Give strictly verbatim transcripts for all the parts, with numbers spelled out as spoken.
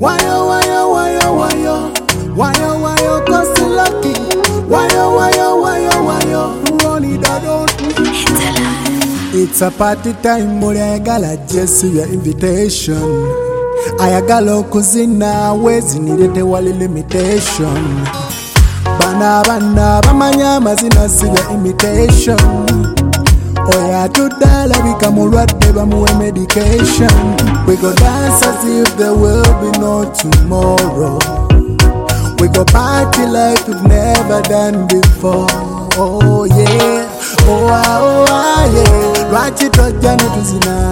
Why yo, why yo, why yo, why yo? Why yo, why yo, cause you lucky. Why yo, why yo, why yo, why yo? Run it down. It's a party time, more I gotta just your invitation. I gotta kuzina, wezi nidete wali limitation. Bana bana, bamanya mazina see your imitation. Oya tudala bikamulwadde bamuwe medication. We go dance as if there will be no tomorrow. We go party like we've never done before. Oh yeah, oh ah, oh ah, yeah. Rachito jana tuzina.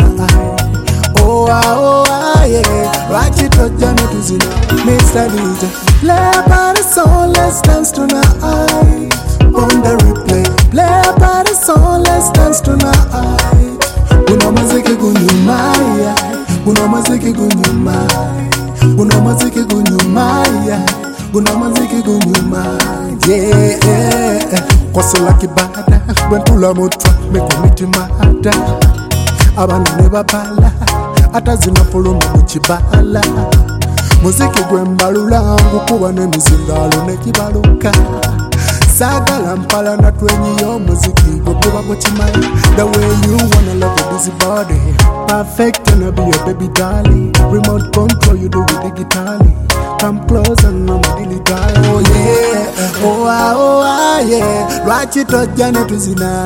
Oh ah, oh ah, yeah. Rachito jana tuzina. Mister D J, play a party song, let's dance tonight. On the replay, play a party song, let's dance tonight. Uno maziki gunyumaya, uno maziki gunyumaya, uno maziki gunyumaya. Guna maziki gunyumaya, yeah. Kosela kibada, bwentula mutwa, mekomiti mahada. Abana nebapala, atazina fuluma kuchibala. Muziki gwembalula, ngukuwa nemizingalo nekibaluka. Sagala mpala na twenye yo muziki gukuwa kuchimaya. The way you wanna love a busy body, perfect and be your baby darling. Remote control you do it digitally. Come close and I'm really tired. Oh yeah, oh ah, oh ah, yeah. Rachito jana tuzina.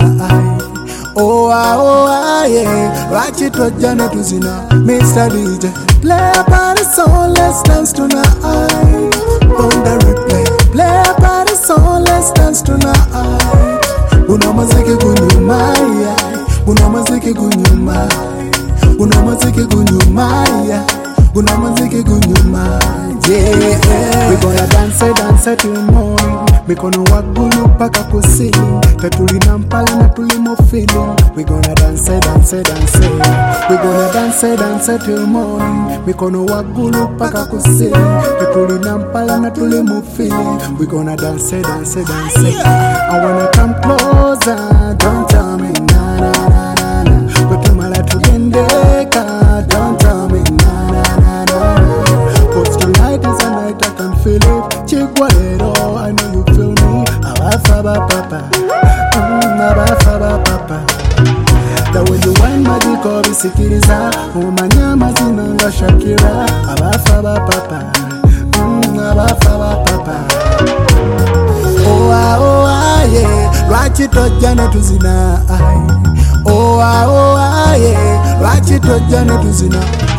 Oh ah, oh ah, yeah. Rachito jana tuzina. Mister D J, play a party song, let's dance tonight. On the replay, play a party song, let's dance tonight. Una maziki gunyumaya, una maziki gunyumaya, una maziki gunyumaya, una maziki gunyumaya. Yeah, we gonna dance, dance till morning. We gonna walk gulu paka kusini. Tatuli nampala na tulimo feeling. We gonna dance, dance, dance. We gonna dance, dance till morning. We gonna walk gulu paka kusini. Tatuli nampala na tulimo feeling. We gonna dance, dance, dance. I wanna come closer, don't tell me na na na na na. But tumala tugendeka, don't tell me na na na na. Cause tonight is a night I can feel it. Chiguero, I know you feel me. Abafaba papa, mm, abafaba papa. The way you wine magic or bisikiriza, umanyama zinanga Shakira. Abafaba papa, mm, abafaba papa. Oh ah, oh ah, yeah. Rachito jana tuzina. Oh ah, oh ah, yeah. Rachito jana tuzina.